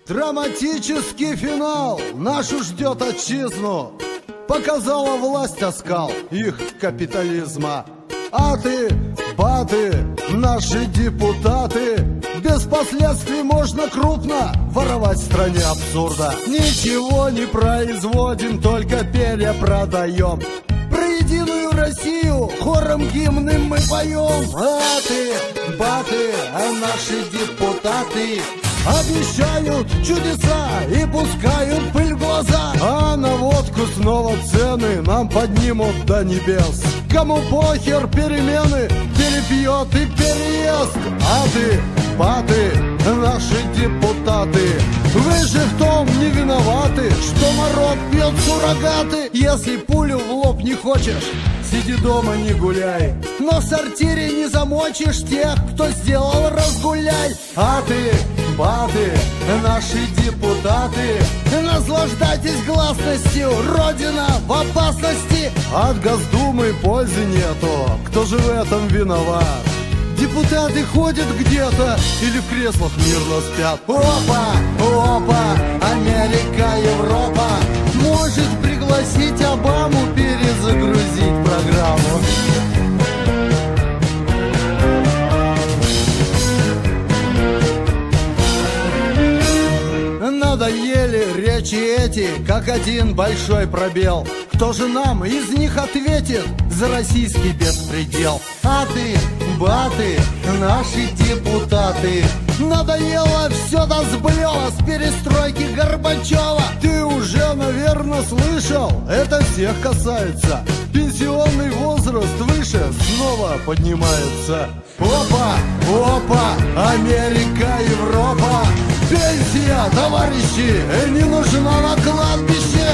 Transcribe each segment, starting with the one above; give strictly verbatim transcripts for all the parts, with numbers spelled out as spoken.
Драматический финал нашу ждет отчизну. Показала власть оскал их капитализма. Аты, баты, наши депутаты, без последствий можно крупно воровать в стране абсурда. Ничего не производим, только перепродаем. Про единую Россию хором гимны мы поем. Аты, баты, а наши депутаты обещают чудеса и пускают пыль в глаза. А на водку снова цены нам поднимут до небес. Кому похер перемены, перепьет и переест. Аты, баты, наши депутаты, вы же в том не виноваты, что народ пьет суррогаты. Если пулю в лоб не хочешь, сиди дома, не гуляй, но в сортире не замочишь тех, кто сделал разгуляй. Аты, баты, наши депутаты, наслаждайтесь гласностью, Родина в опасности. От Госдумы пользы нету, кто же в этом виноват? Депутаты ходят где-то или в креслах мирно спят. Опа, опа, Америка, Европа может пригласить Обаму перезагрузить программу. Надоели речи эти, как один большой пробел. Кто же нам из них ответит за российский беспредел? Аты, баты, наши депутаты, надоело все до сблела с перестройки Горбачева. Ты уже, наверное, слышал, это всех касается. Пенсионный возраст выше снова поднимается. Опа, опа, Америка, Европа, пенсия, товарищи, не нужна на кладбище.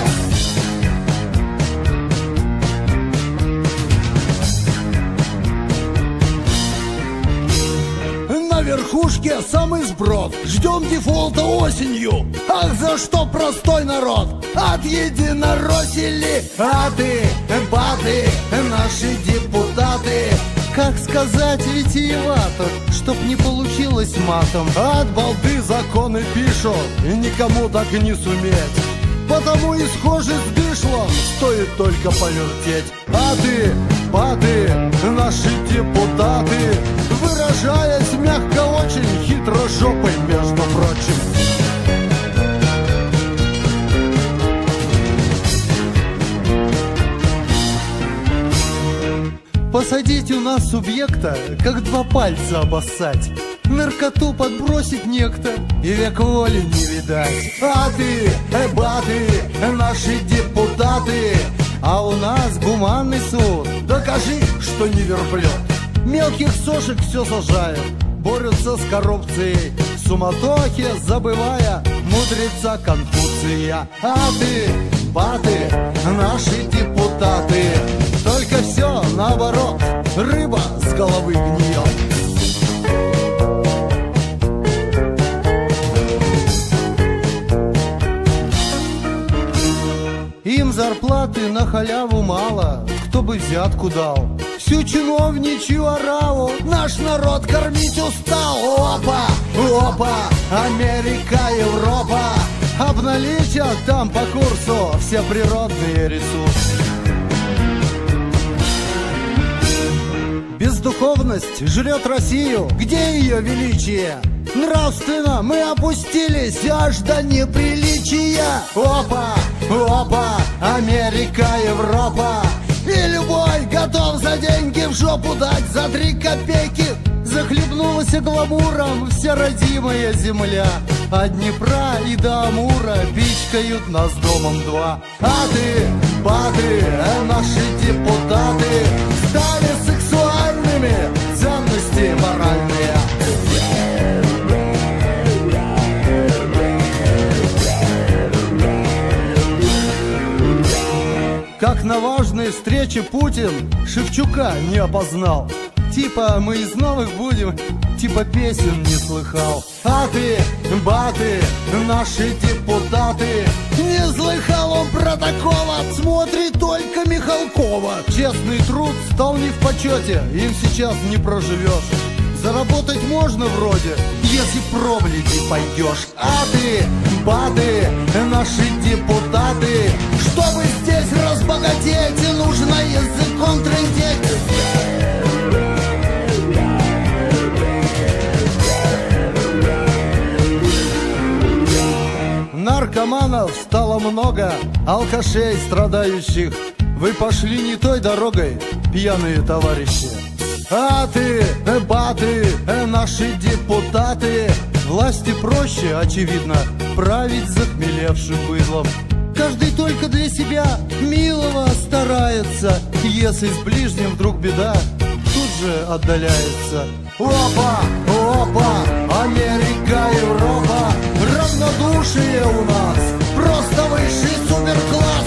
На верхушке самый сброд, ждем дефолта осенью. Ах, за что простой народ отъединоросили. Аты, баты, наши депутаты, как сказать витиевато, чтоб не получилось матом. От балды законы пишут, и никому так и не суметь. Потому и схожи с дышлом, стоит только повертеть. Аты, баты, наши депутаты, выражаясь мягко очень, хитрожопой, между прочим. Посадить у нас субъекта, как два пальца обоссать. Наркоту подбросить некто, и век воли не видать. Аты, баты, наши депутаты, а у нас гуманный суд. Докажи, что не верблюд. Мелких сошек все сажают, борются с коррупцией, в суматохе забывая мудреца Конфуция. Аты, баты, наши депутаты, только все наоборот, рыба с головы гниет. Им зарплаты на халяву мало, кто бы взятку дал. Всю чиновничью ораву наш народ кормить устал. Опа, опа, Америка, Европа обналичат там по курсу все природные ресурсы. Бездуховность жрет Россию, где ее величие? Нравственно мы опустились аж до неприличия. Опа, опа, Америка, Европа, и любой готов за деньги в жопу дать за три копейки. Захлебнулась гламуром вся родимая земля. От Днепра и до Амура пичкают нас домом два. Аты, баты, наши депутаты стали сексуальными, ценности моральные. Как на важной встрече Путин Шевчука не опознал. Типа мы из новых будем, типа песен не слыхал. Аты, баты, наши депутаты, не слыхал он протокола, смотрит только Михалкова. Честный труд стал не в почете, им сейчас не проживешь. заработать можно вроде, если пробледи пойдешь. А ты, баты, наши депутаты, чтобы здесь разбогатеть, нужно языком трындеть. Наркоманов стало много, алкашей страдающих. Вы пошли не той дорогой, пьяные товарищи. А ты, баты, наши депутаты, власти проще, очевидно, править захмелевшим быдлом. Каждый только для себя милого старается, если с ближним вдруг беда, тут же отдаляется. Опа, опа, Америка, Европа, равнодушие у нас, просто высший суперкласс.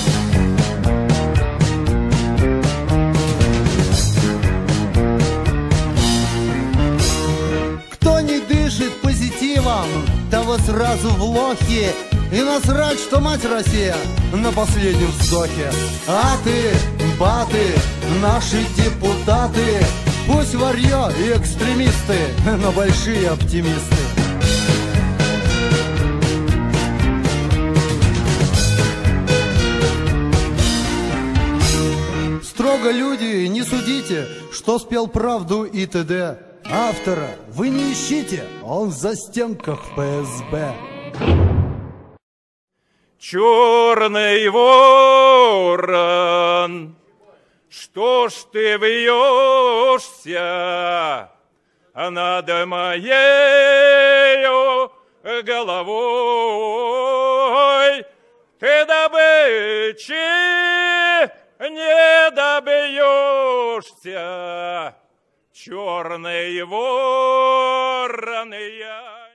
Кто не дышит позитивом, того сразу в лохи. И насрать, что мать Россия на последнем вздохе. А ты, баты, наши депутаты, пусть варьё и экстремисты, но большие оптимисты. Строго, люди, не судите, что спел правду и т.д. Автора вы не ищите, он в застенках в пэ эс бэ. Черный ворон, что ж ты вьешься над моею головой? Ты добычи не добьешься, черный ворон я.